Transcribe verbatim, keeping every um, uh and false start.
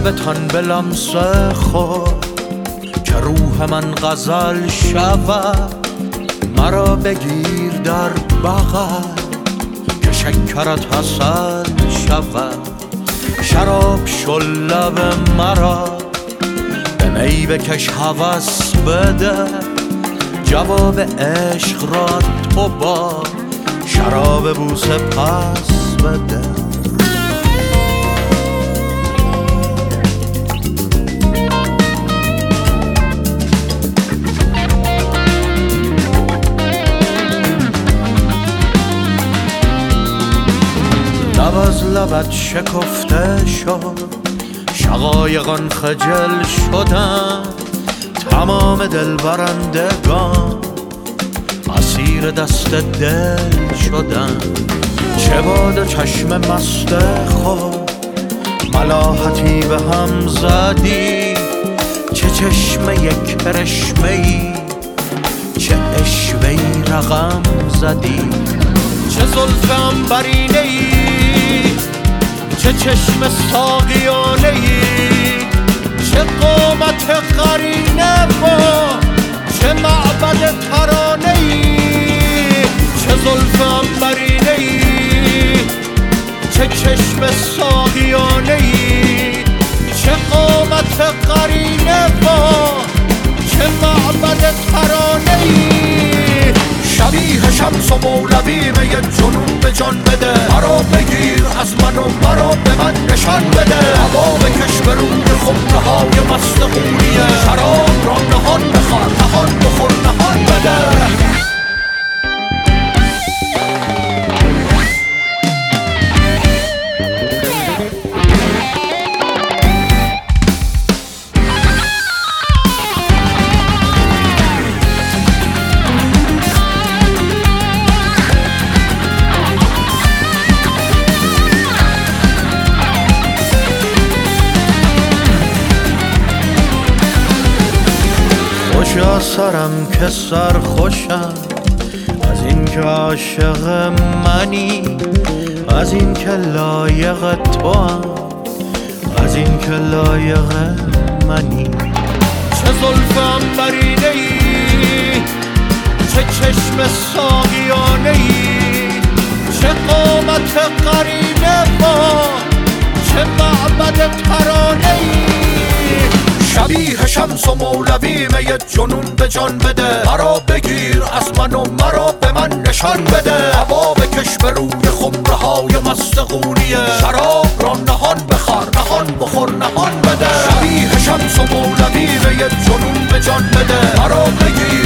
لبتان به لمس خود که روح من غزل شود. مرا بگیر در بغل که شکرت حاصل شود. شراب شل لب مرا به می بکش هوس بده. جواب عشق را تو با شراب بوسه پس بده. لب از لبت شکفته شد، شقایقان خجل شدن. تمام دل برندگان اسیر دست دل شدن. چه باد و چشم مست خود ملاحتی به هم زدی. چه چشم یک کرشمه ای، چه عشوه ای رقم زدی. چه زلف عنبرینه ای، چه چشم ساقیانه ای. چه قامت قرینه با چه معبد ترانه ای. چه زلف عنبرینه ای، چه چشم ساقیانه ای. چه قامت قرینه با چه معبد ترانه ای. شبیه شمس و مولوی می جنون به جان بده. مرا بگیر از من و مرا به من نشان بده. هوا بکش به روی خمره های مست غوریه. شراب را نهان بخور نهان بخور نهان بده. خوشا سرم که سر خوشم از این که عاشق منی. از این که لایق تو هم، از این که لایق منی. چه زلف عنبرینه ای، چه چشم ساقیانه ای. چه قامت قرینه با چه معبد ترانه ای. شبیه شمس و مولوی می جنون به جان بده. مرا بگیر از من و مرا به من نشان بده. هوا بکش به روی خمره های مست غوریه. شراب را نهان بخور نهان بخور نهان بده. شبیه شمس و مولوی می جنون به جان بده. مرا بگیر